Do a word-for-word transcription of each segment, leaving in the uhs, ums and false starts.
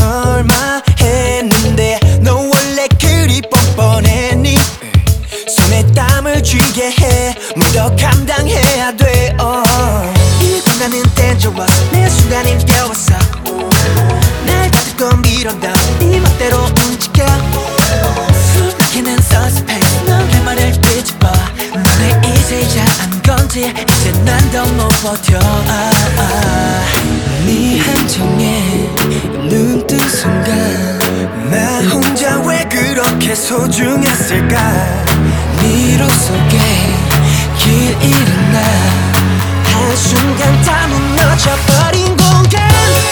얼마 했는데 너 원래 그리 뻔뻔했니? 손에 땀을 쥐게 해 무더 감당해야 돼. oh. 이 공간은 dangerous 내 순간이 되었어. 날 가득 밀어다 네 멋대로 움직여. 숨 막히는 suspense 넌 내 말을 뒤집어. 너는 이제야 안 건지 이제 난 더 못 버텨. 아, 아. 네 함정에 눈 뜬 순간 나 혼자 왜 그렇게 소중했을까. 미로 속에 길 잃은 나 한순간 다 무너져 버린 공간.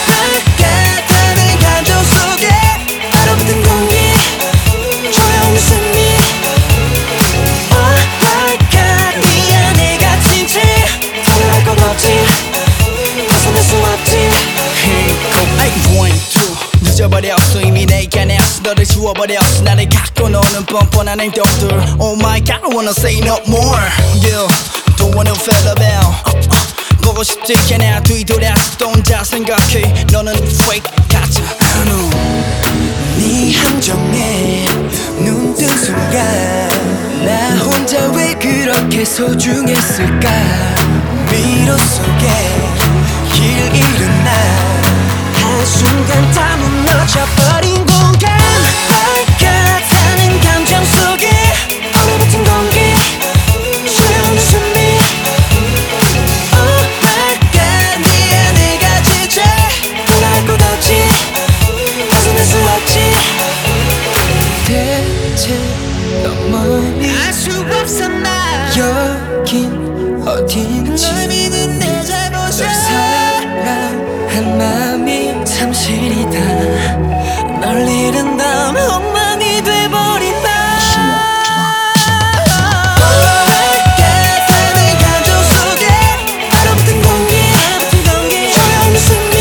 밝아다는 감정 속에 얼어붙은 공기 조용히 숨이. Oh my god 미안해 갇힌 채 돌아갈 건 없지 벗어날 수 없지. Hey go eight one two 늦어버렸어 이미 내게 안에서 너를 지워버렸어. 나를 갖고 노는 뻔뻔한 행동들. Oh my god I wanna say no more. Yeah don't wanna feel about uh, uh. 보고 싶지 않아 뒤돌아서 또 혼자 생각해. 너는 fake 같지 않아. 네 함정에 눈 뜬 순간 나 혼자 왜 그렇게 소중했을까. 미로 속에 길 잃은 나 한순간 다 무너져 버린 공간. 밝아타는 감정 속에 얼어붙은 공기 조용히 숨이. Oh my god 미안해 갇힌 채 돌아갈 곳 없지 벗어날 수 없지. 대체 넌 뭐니 알 수 없어 나 여긴 어딘지. 널 믿은 내 잘못이야. 널 사랑한 마음이 참실이다. 널 잃은 다음 엉망이 돼버린 나. 밝아타는 감정 속에 얼어붙은 공기 조용히 숨이.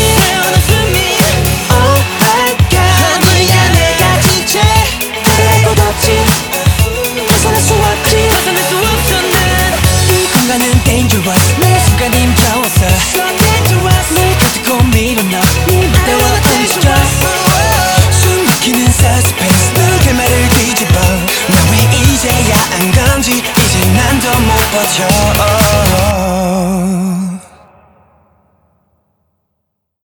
Oh my god 미안해 갇힌 채 돌아갈 곳 없지 벗어날 수 없지 벗어날 수 없어. 난 이 공간은 dangerous 내 순간이 힘겨웠어. So dangerous 널 가지고 밀어넣어 네 멋대로 움직여. 숨 막히는 suspense 넌 그 말을 뒤집어. 너 왜 이제야 안 건지 이제 난 더 못 버텨. oh.